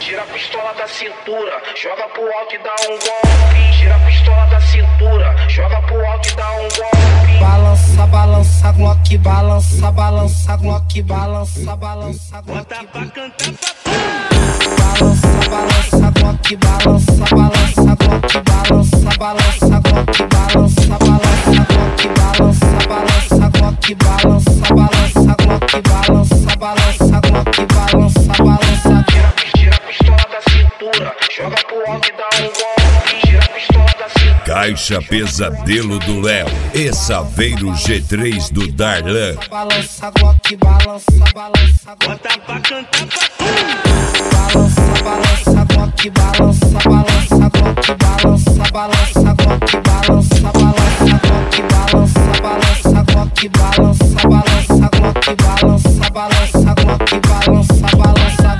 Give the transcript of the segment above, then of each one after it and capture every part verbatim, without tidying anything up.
Tira a pistola da cintura, joga pro alto e dá um golpe. Tira a pistola da cintura, joga pro alto e dá um golpe. Balança, balança, Glock, balança, balança, Glock, balança, balança, Glock. Bota pra cantar pra Balança, balança, Glock, balança, balança, Glock, balança, balança, Glock, balança, balança, Glock, balança, balança, Glock, balança, balança, Glock, balança, balança, Glock, balança, balança. Tira, tira a pistola da cintura, joga pro alto e dá um golpe. Tira a pistola da cintura. Caixa Pesadelo do Léo e Saveiro G três do Darlan. Balança, Glock, balança, balança, Bota pra cantar pra balança, balança, Glock, balança, balança, Glock, balança, balança, Glock, balança, balança, Glock, balança, balança, Glock, balança, balança, Glock, balança, balança, Glock, balança, balança.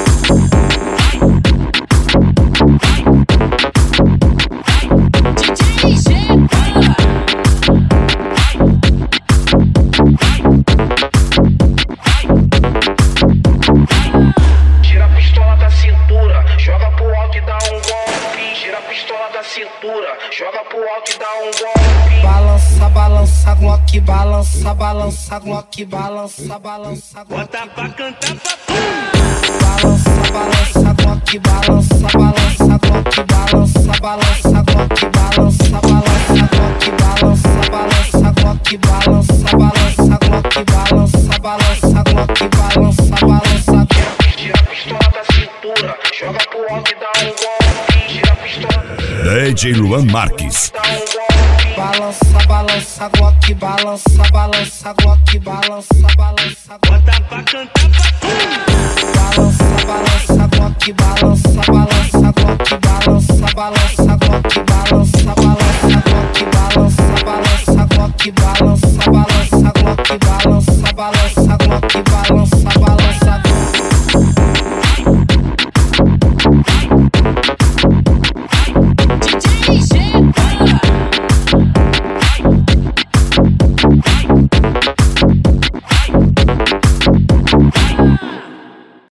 D J G Tira a pistola da cintura, joga pro alto e dá um golpe. Tira a pistola da cintura, joga pro alto e dá um golpe. Balança, balança, Glock, balança, balança, Glock, balança, balança, Glock. Bota pra cantar pra Balança, balança, Glock, balança, balança, Glock, balança, balança, Glock, balança, balança, Glock, balança, balança, Glock, balança, balança, Glock, balança, balança, Glock, balança, balança. Tira a pistola da cintura, joga pro alto e dá um golpe. Tira a pistola D J Luan Marques. e dá um golpe. Balança, balança, Glock, balança, balança, Glock, balança, balança, Glock. Bota pra cantar pra Balança, balança,